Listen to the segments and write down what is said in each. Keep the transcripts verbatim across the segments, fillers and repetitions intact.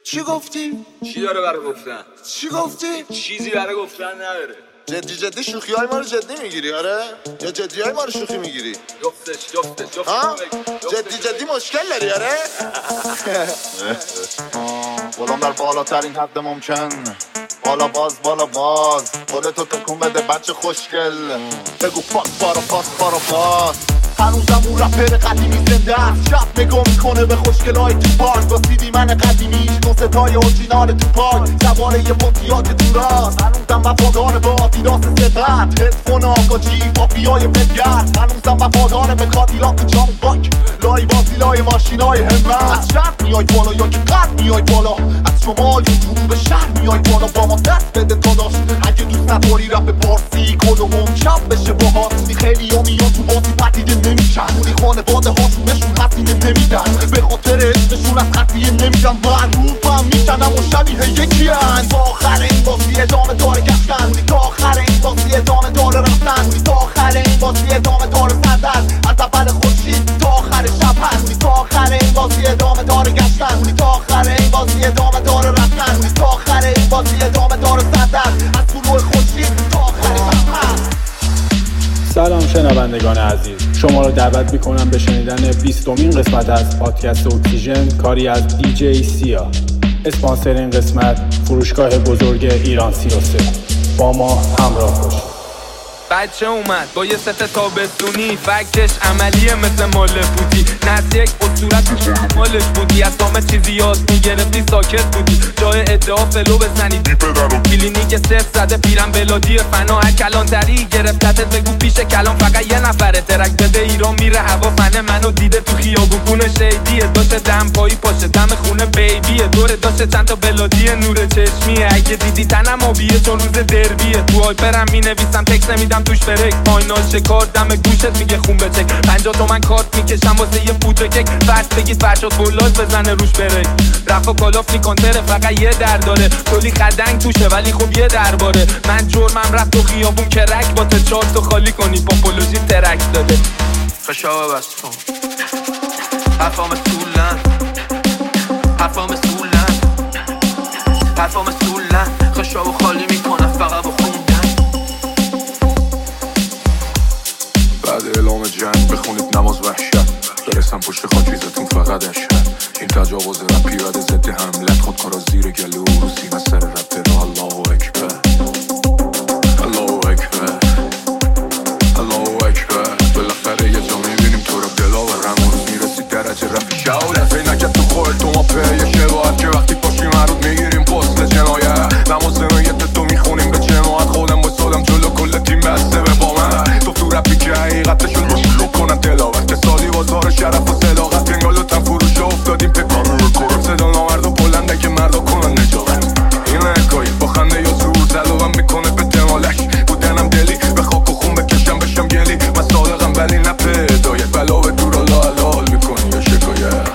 چی گفتی؟ چی داره برای گفتن؟ چی گفتی؟ چیزی برای گفتن نداره. جدی جدی شوخی های ما رو جدی میگیری آره؟ یا جدی های ما رو شوخی میگیری؟ جفتش جفتش جفتش ها؟ جدی جدی مشکل داری آره؟ غلام در بالاترین حد ممکن، بالا باز بالا باز خودتو تکون بده بچه خوشگل، بگو پاس بارا پاس بارا پاس. هنوزم اون رپر قدیمی زنده است، شب نگاه میکنه به خوشگلای تو پارک با سیدی من قدیمیش نوستای اورجینال تو پارک سواره یه پونتیات تو راست. هنوزم وفادار به آدیداس سقط هدفون آقاجی پاپیای بدگرد، هنوزم وفادار به کادیلاک و جام باک لای بازی لای ماشینای همت. از شرق میای بالا یا که قرد میای بالا، از شما یا تو به شهر میای بالا، با ما دست بده داداش اگه دوست نداری رپ پارسی کدوم شب بشه باهات. خیلی ها میان تو بازی پدیده نمیشن، اونی خانواده هاشونشون هزینه نمیدن، به خاطر اسمشون از خطیه نمیدن، معروفم میشنم و شبیه یکی هن. تا آخر این بازی ادامه داره گشتن، اونی تا آخر این بازی ادامه داره رفتن، اونی تا آخر این بازی ادامه داره سردن، از اول خورشید تا آخر شب هست، اونی تا آخر این بازی ادامه داره گشتن، اونی تا آخر این بازی ادامه داره رفتن، اونی تا آخر این بازی ادامه داره سردن، از طلوع خورشید تا آخر شب هست. سلام شنوندگان عزیز، شما رو دعوت میکنم به شنیدن بیستمین قسمت از پادکست اکسیژن، کاری از دی جی سیا. اسپانسر این قسمت فروشگاه بزرگ ایران سی و سه. با ما همراه باشید. بچه اومد با یه ست تابستونی، فکتش عملیه مثل مال بودی، نست یک اصورت مالش بودی، از دامه چیزی یاد میگرفتی ساکت بودی، جای ادعا فلو بزنی بی پدر و کلینیک صفر زده پیرم بلادی فنا هر کلانتری گرفتت بگو پیش کلام فقط یه نفره ترک بده ایران میره هوا فنه منو دیده تو خیابون خونه شیدیه داشته دم پایی پاشه دم خونه بیبیه دوره داشته چند تا بلادی نور چشمیه، اگه دیدی تنم آبیه چون روز دربیه، تو هایپرم مینویسم تکس نمیدم توش برک، فاینال شکار دم گوشت میگه خون بچک، پنجاه تومن کارت میکشم واسه یه پودر کک، فرض بگید فرشاد فولاز بزنه روش برک، رفا کالاف نیکانتره فقط یه در داره، کلی خدنگ توشه ولی خب یه درباره، من جرمم رفت تو خیابون کرک با تا چارت تو خالی کنی پاپولوژی ترک داده خشابه بس کن حرفام سولن حرفام سولن حرفام سولن خشابه خالی میکنم فقط با خوندن. بعد اعلام جنگ بخونید نماز وحشت، برسم پشت خاکریزتون فقط اشهد، این تجاوز رب پیرد ضد حملت، خود کارا زیر گلو رو سینه سر رب را. الله اکبر الله اکبر الله اکبر، بالاخره یه جا میبینیم تو رو دلاور، همون روز میرسی درجه رفی شاولت، فی نکت تو خورد تو ما پیه شباعت، که وقتی پاشیم مرود میگیریم پسل جنایت، نماز نایت تو میخونیم به جماعت، خودم با سالم جلو کل تیم بسته به با من، تو تو رفی که حقیقتشون رو شلو کنن تلاوت، که سالی بازار شرف و صداقت، انگال و تن فروش افتادیم پکانو رو کرم، صدا نامرد و بلنده که مردا کنن نجابت، این حکایی با خنده یا زور زلوهم میکنه به دمالش، بودنم دلی به خاک و خون بکشم بشم گلی، من صادقم ولی نه پیدایت، بلا به دور الله حلال میکنی یا شکایت.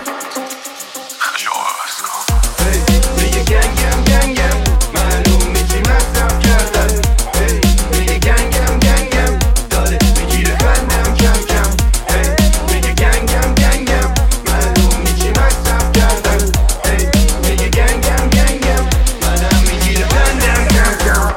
خشابه بس کن میگه گنگم گنگم معلوم میچی مصرف کردن، میگه گنگم گنگم داره میگیره بندم کم کم، میگه گنگم گنگم معلوم میچی مصرف کردن، میگه گنگم گنگم منم میگیره بندم کم کم.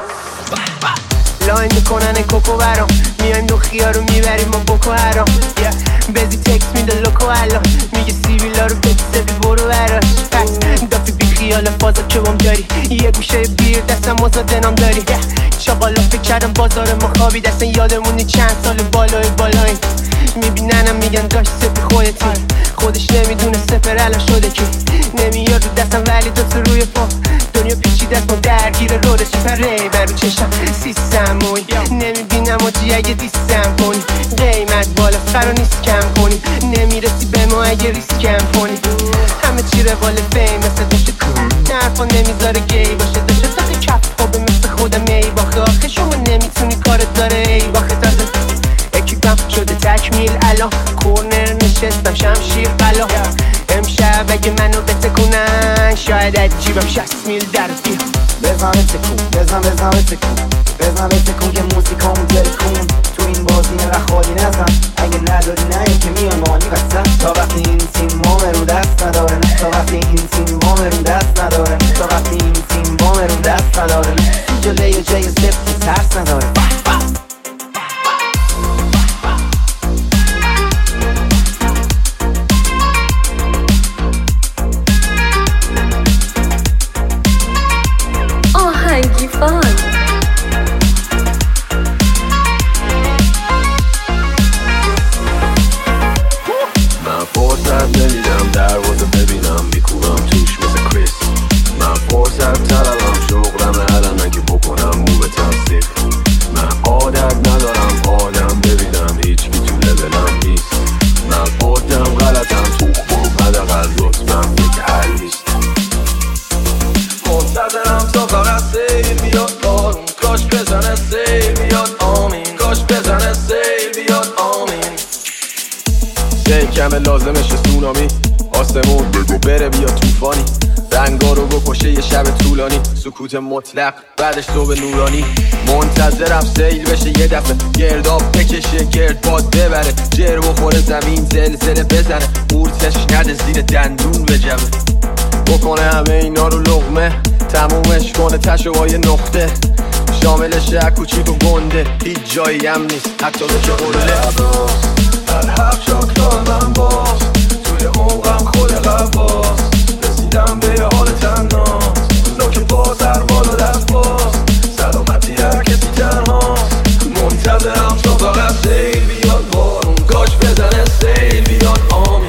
لاین میکنن کوکو برام، میایم دو خیارو میبریم ما بوکو هرام، بزی تکس میده لوکو الان، میگه سیویلا رو بکسه بی برو براش، دافی بی خیال فازا که بام داری، یه گوشه بیر دستم مزاده نام داری، چاقالا فکر کردم بازار ما خوابی دستن، یادمونی چند سال بالای بالایی، میبیننم میگن داشت سپی خودتی، خودش نمیدونه سپر الان شده کی، نمیاد رو دستم ولی دو تو روی پا، دنیا پیچی دست ما درگیر روده سپره بر رو چشم سیستم موی، نمیبینم و جی اگه دیستم کنی، قیمت بالا فرا نیست کم کنی، نمیرسی به ما اگه ریسکم کنی، همه چی روال فیم مثل داشته کن، نرفا نمیذاره گی باشه، داشته تاقی کف خوبه مثل خودم ای باخه، آخه شما نمیتونی کارت داره ای باخه، تازه اکیپم شده تکمیل الان، کورنر نشستم شمشیر بلا، امشب اگه منو بتکونن شاید از جیبم شصت میل در بیا، بزن بتکون بزن بزن بتکون بزن بتکون که موسیقامون تلکون، تو این بازی نخواهی نزن، اگه نداری نه که میان مانی وسط، تا وقتی این تیم مام رو دست نداره، تا وقتی این تیم مام رو دست نداره، همه لازمشه سونامی آسمون بره بیا توفانی رنگا رو بکشه یه شب طولانی سکوت مطلق بعدش صبح نورانی منتظرم سیل بشه یه دفعه گرداب بکشه گرد باد ببره جر بخوره زمین زلزله بزنه قورتش نده زیر دندون بجبه بکنه همه اینا رو لقمه تمومش کنه تشو یه نقطه شاملشه کوچیک و گنده هیچ جایی هم نیست حتی بشه قرله هر حرف شاکتار من باز توی عمقم خود غواز رسیدم به یه حال تناز نوک باز هر بالا دست باز سلامتی هر کسی تنهاست منتظرم تا فقط سیل بیاد بارون کاش بزنه سیل بیاد آمین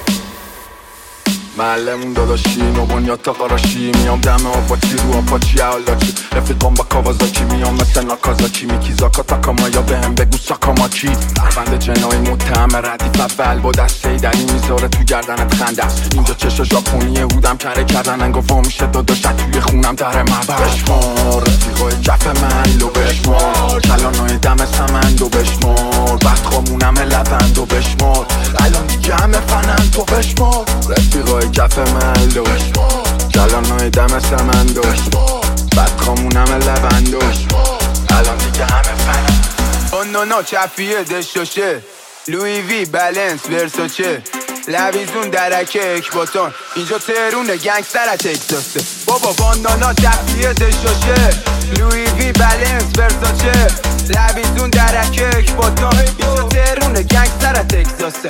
معلمون داداشیم و بنیاد تا قراشی میام دم آپاچی رو آپاچی حالاچی رفیقام با کاوازاکی میام مثل ناکازاکی میکی زاکا تاکاما یا به هم بگو ساکاماکی دربند جنایی متهم ردیف اول با دسته دنی میذاره تو گردنت خنده است اینجا چشا ژاپنیه هودم کره کردن انگفا میشه داداشت توی خونم تره مبر بشمار رفیقای کف من لو بشمار کلانای دم سمند و بشمار وقت خامونم لبند و بشمار الان دیگه همه فنند تو بشمار رفیقای کف من لو بشمار کلانای دم سمند و وقت خامونم لبند و الان دیگه همه فنند اون نو چفیه دشتاشه لوی وی بلنس ورساچه لویزون درکه اکباتان اینجا تهرونه گنگستر از تکساسه بابا باندانا چفیه دشتاشه لوی وی بلنس ورساچه لویزون درکه اکباتان اینجا تهرونه گنگستر از تکساسه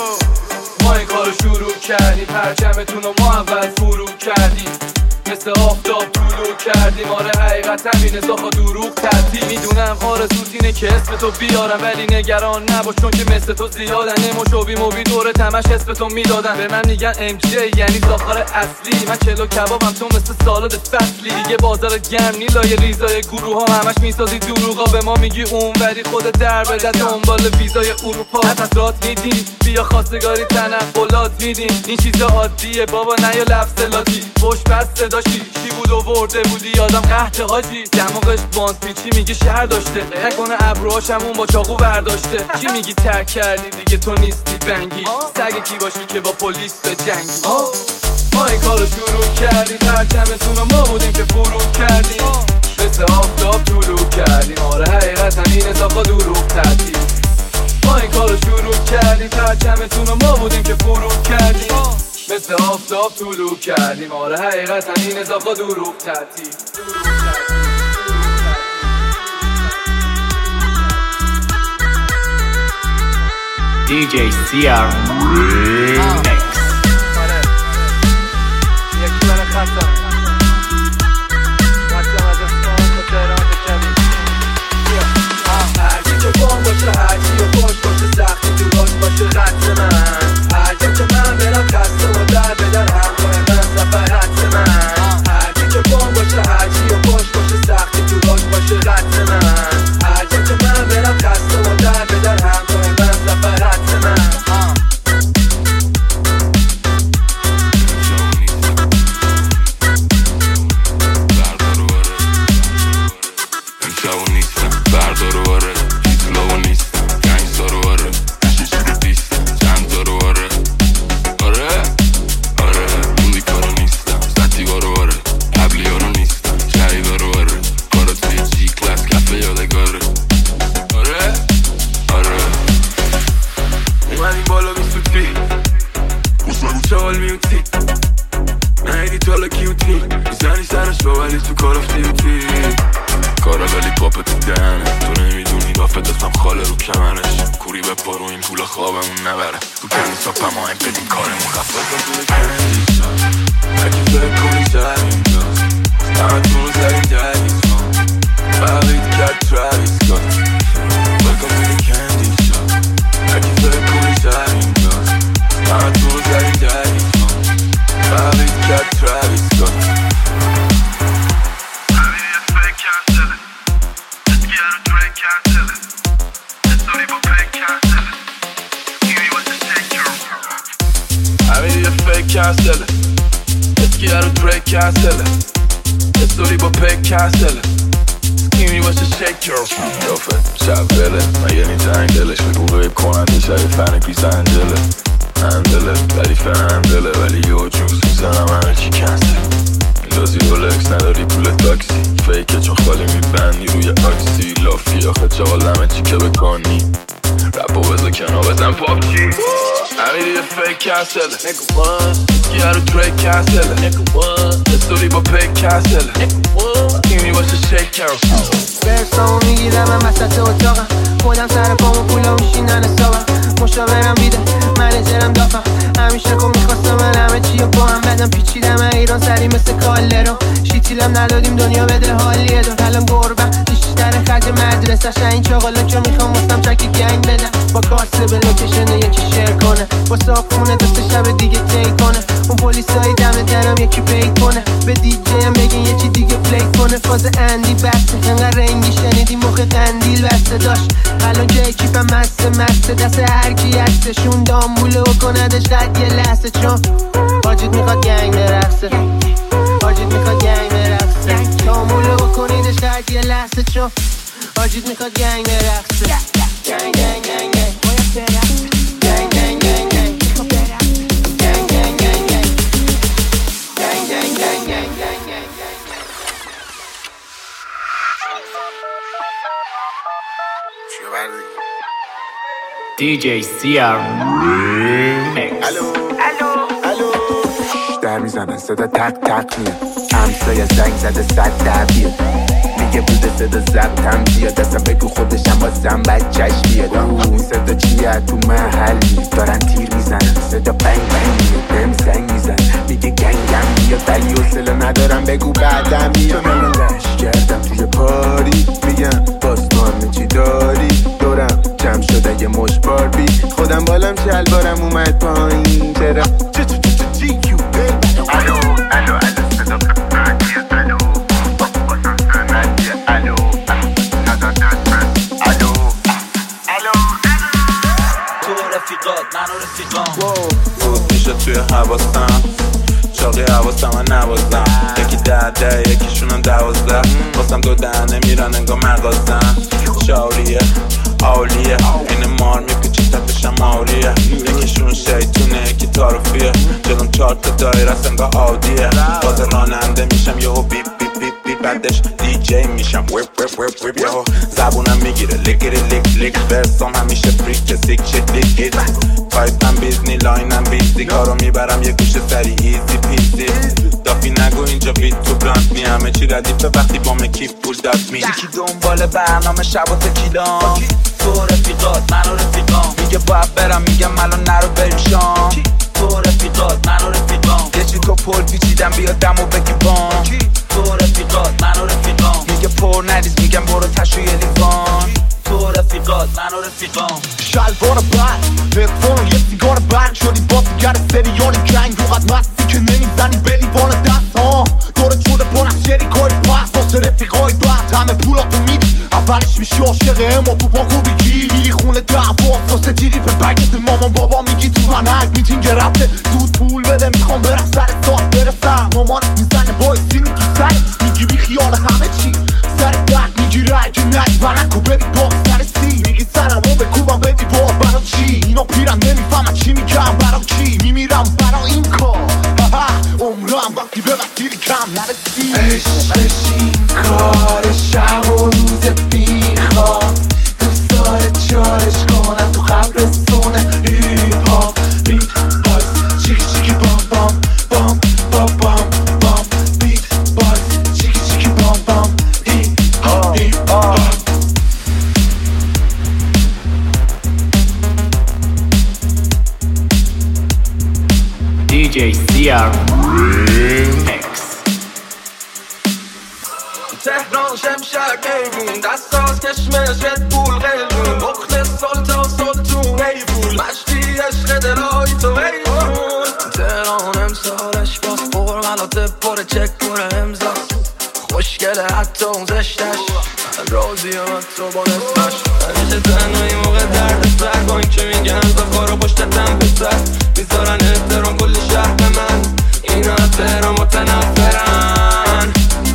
ما این کارو شروع کردیم پرچمتون رو ما اول فرو کردیم مثل آفتاب طلوع کردیم آره حقیقت همینه ساخا دروغ ترتیب میدونم آرزوت اینه که اسم تو بیارم ولی نگران نباش چون که مثل تو زیادن نموشوبی موبی دوره تمش اسم تو میدادن به من میگن ام جی یعنی ساخار اصلی من چلو کبابم تو مثل سالاد فصلی دیگه بازار گرم نیلای ریزای گروه ها همش میسازی دروغا به ما میگی اون ولی خود در بده دنبال ویزای اروپا حسرات میدین بیا خواستگاری تنقلات میدین این چیزا عادیه بابا نه یا لفظ لاتی خوش بسته داشتی چی بود و ورده بودی یادم قهد حاجی دماغش باند پیچی میگه شهر داشته نکنه ابروهاشمون با چاقو برداشته چی میگی ترک کردی دیگه تو نیستی بنگی سگ کی باشی که با پلیس به جنگی ما این کارو شروع کردیم پرچمتون رو ما بودیم که فرو کردیم مثل آفتاب طلوع کردیم آره حقیقت همینه ساخا دروغ ترتیب ما این کارو شروع کردیم پرچمتون رو ما بودیم که فرو کردیم مثل آفتاب طلوع کردیم آره حقیقت همین اضافه دروغ ترتیب دی جی سیا ریمیکس یکی برای خطم خطم از اسمان تا تهران بکردیم هرکی که بام باشه هرکی و خوش باشه سختی تو باش باشه خط من هرکی که من برم خسته و در بدر همراه من سفر حت من هرکی که بام باشه هرکی و خوش باشه سختی تو باش باشه خط من هرکی که من برم خسته و در بدر همراه من سفر حت من هندله ولی فرندله ولی یه جوز میزنم همه چی کنسل میندازی رولکس نداری پول تاکسی فیکه چون خالی میبندی روی آکسی لافی آخه چاقال همه چی که بکنی رپو بزا کنار بزن پاپچی امیری یه فیک کنسله یه رو تریک کنسله استوری با پیک کنسله اینی باشه شیک کروسل برسامو میگیرم من وسط اتاقم خودم سر پامو پولا میشینن حسابم مشاورم بیده منیجرم دافم همیشه کن میخواستم من همه چی رو با هم بدم پیچیدم ایران سری مثل کالرو شیتیلم ندادیم دنیا بده حالیه دار الان گربم بیشتر خرج مدرسه این چاقالا که میخوام مستم چکی گنگ بدم با کاسه به لوکیشن یکی شیر کنه با صافونه دست شب دیگه تی کنه اون پلیسای دم درم یکی پی کنه به دیجی هم بگین یه چی دیگه پلی کنه فاز اندی بسته انقدر رنگی شنیدی موقع قندیل بسته داشت الان که اکیپم مسته مسته دست هرکی هستشون دامبوله و کندش قد یه لحظه چون حاجید میخواد گنگ برقصه حاجید میخواد گنگ برقصه دامبوله و کنیدش قد یه لحظه چون حاجید میخواد گنگ برقصه گنگ گنگ گنگ گنگ باید برقصه گنگ گنگ گنگ گنگ میخواد برقصه گنگ گنگ گنگ گنگ گنگ گنگ گنگ گنگ گنگ گنگ چیو بردی دی جی سی آر Remix. الو الو الو در میزنن صدا تق تق میاد همسایه زنگ زده صد دبیه میگه بوده صدا زبطم بیاد اصلا بگو خودشم بازم بچهش بیاد اون صدا چیه تو محلی دارن تیر میزنن صدا بنگ بنگ میاد بهم زنگ میزن میگه گنگم بیاد ولی حوصله ندارم بگو بعدم میاد چون الان لش کردم توی پاری میگم باز تو همه چی داری دورم جمع شده یه مش باربی خودم بالم شلوارم اومد پایین چرا چه چه چه چه جی کیو الو الو الو صدا قطعیه الو باسم سنتیه الو نظر دستم الو الو تو رفیقات من و رفیقام بود میشه توی حواسم چاقی حواسم من نوازم یکی ده ده یکیشونم دوازده واسم دو دهنه میرن انگاه مغازم شاوریه آولیه این مار میپیچی تپشم آوریه یکیشون شیطونه یکی تاروفیه جلوم چار تا دایر است انگاه آودیه باز راننده میشم یهو بیپ بیپ بیپ بیپ بعدش دی جی میشم ویپ ویپ ویپ ویپ یهو زبونم میگیره لیکری لیک لیک ورسام همیشه فریک سیک شیت لیکید پایپم بیزنی لاینم بیزی کارو میبرم یه گوشه سری ایزی پیزی دافی نگو اینجا بیت تو بلانت می همه چی ردیفه وقتی با مکیف پول دست می یکی دنبال برنامه شب و تکیلام تو رفیقات من و رفیقام میگه باید برم میگم الان نرو بریم شام تو رفیقات من و رفیقام یه چی تو پل پیچیدم بیا دم و بگی بام تو رفیقات من و رفیقام میگه پر ندیز میگم برو تشو یه لیوان تو رفیقات من و رفیقام شلوار بند هدفون یه سیگار برگ شدی بازیگر سریال جنگ رو قد مستی که نمیزنی به لیوان دست ها دورت شده پر از شریکای پس واسه رفیقای بند همه پولاتو میدی اولش میشی عاشق اما تو پاکو بگی میری خونه دعوا واسه تیری به بگت مامان بابا میگی تو زنک میتینگ رفته زود پول بده میخوام برم سر ساعت برسم مامانت میزنه بای سینی تو سر میگی بی خیال همه چی سر درد میگیره اگه نک ونکو بری با سر سی میگی سرمو بکوبم بدی با برا چی اینا پیرم نمیفهمن چی میگم برا کی میمیرم برا این کار عمرم وقتی به مسیری کم نرسی عشقش این کار شب و روز بیخواب دوست داره چارش کنم تو قبرستونه هیپ هاپ بیت باز چیکی چیکی بام بام بام بام بام بام بیت باز چیکی چیکی بام بام هیپ هاپ هیپ هاپ دی جی سی آر Remix. تهران شمشک نیبون دست از کشمش رد بول قلبون بخل سلطا سلطون ایبول مشتی عشق دلای تو ایبون تهران امسالش باز فرمالات پر چک کنه امزاز خوشگله حتی اون زشتش راضیم از تو با نصفش همیشه تنهایی موقع درد سر با این که میگن زخار و پشتتم پسر میذارن احترام کل شهر به من اینا از تهران متنفرن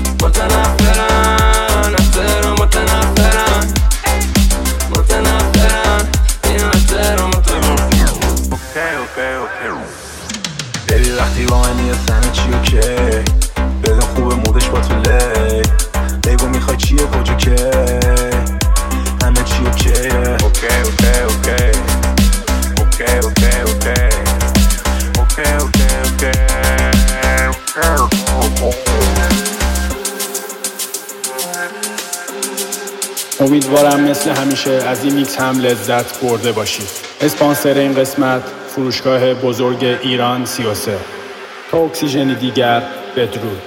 متنفرن از تهران متنفرن متنفرن اینا از تهران متنفرن اوکی اوکی امیدوارم مثل همیشه از این میکس هم لذت برده باشید. اسپانسر این قسمت فروشگاه بزرگ ایران سی و سه. تا اکسیژنی دیگر بدرود.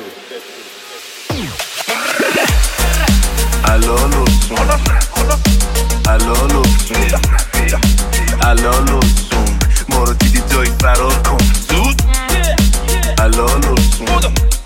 الالوسون الالوسون الالوسون ما رو دیدی دایی فرار کن زود الالوسون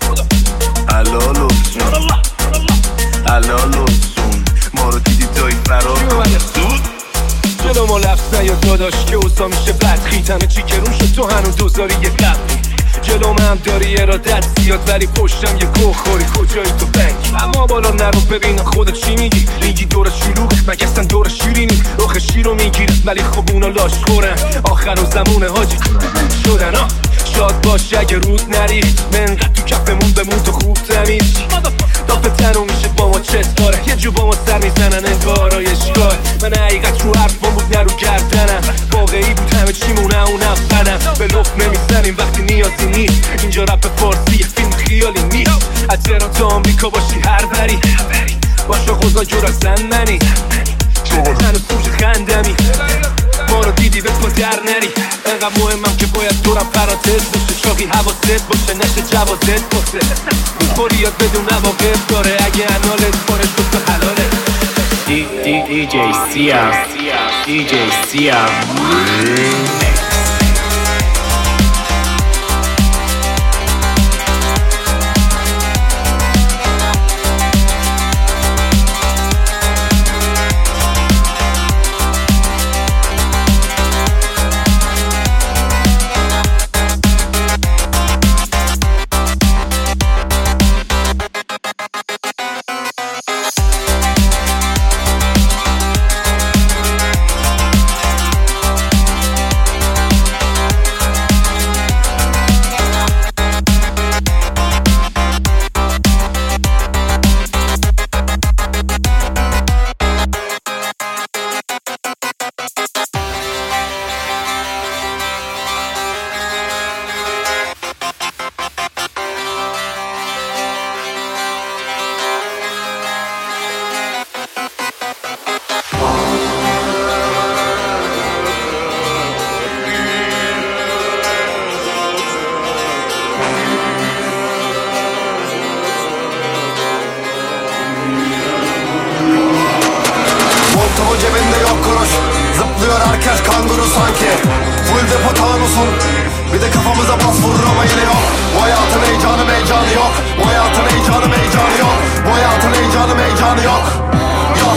الالوسون الالوسون ما رو دیدی دایی فرار کن زود جلو ما لفظ نیا داداش که اوزا میشه بد خیتمه چی کرون شد تو هنو دوزاری یه قبلی جلو هم داری ارادت زیاد ولی پشتم یه گوه خوری کجایی تو بنگ اما بالا نرو ببینم خودت چی میگی میگی دور شلوغ مگه اصلا دور شیرینی رخ شیر رو میگیره ولی خب اونا لاش خورن آخر و زمونه حاجی شدن ها شاد باش اگه رود نری منقدر تو کفمون بمون تو خوب تمیز دافه تنو میشه با ما چست داره یه جو با ما سر میزنن انگار اشکال من حقیقت رو حرفم بود نه رو گردنم واقعی بود همه چیمونه اونم بدم به لفت نمیزنیم وقتی نیازی نیست اینجا رپ فارسی فیلم خیالی نیست از تهران تا آمریکا باشی هر بری باشه خوزا جور زن منی هنو سوش خندمی ما رو دیدی به تو در نری انقدر مهمم که باید دورم پراتز باشه شاقی حواست باشه نشه جوازت باشه میخوری یاد بدون نواقف داره اگه انالت بارش بود تو حلاله دی جی سیار دی جی سیار Zıplıyor herkes kanguru sanki. Full depo tanusun. Bir de kafamıza bas vurur ama yine yok. Bu hayatın heyecanı meycanı yok. Bu hayatın heyecanı meycanı yok. Bu hayatın heyecanı meycanı yok. Yok.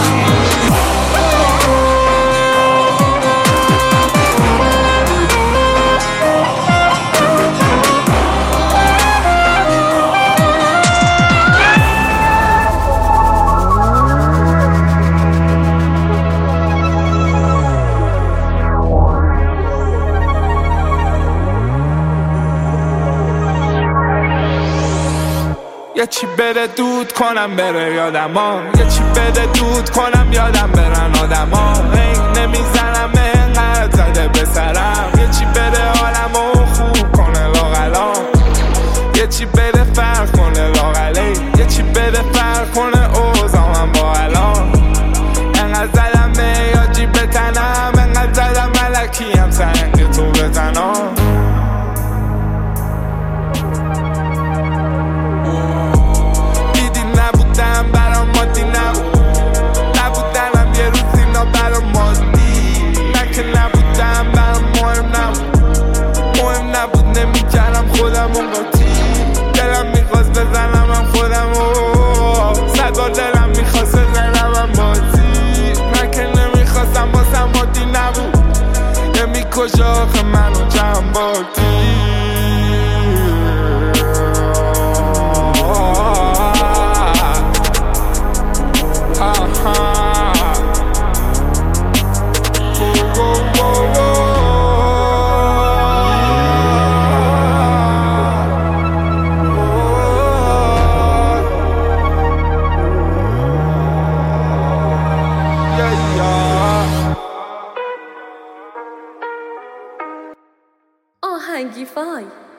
یه چی بده دود کنم بره یادم ها یه چی بده دود کنم یادم برن آدم ها رنگ نمیزنم اینقدر زده به سرم یه چی بده حالمو خوب کنه لاغلا یه چی بده فرق کنه لاغلی یه چی بده فرق کنه اوزامم با الان اینقدر زدم میاجی بتنم اینقدر زدم ملکی هم سنگ تو بزنم برام مادی نبود نبودنم یه روز اینا برام مادی نه که نبودم برام مهم نبود مهم نبود نمیکردم خودم اون قاطی دلم میخواست بزنم هم خودم و صدا دلم میخواست بزنم هم بازی نه که نمیخواستم باسم مادی نبود یه میکشه آخه منو جمع بادی آهنگی فای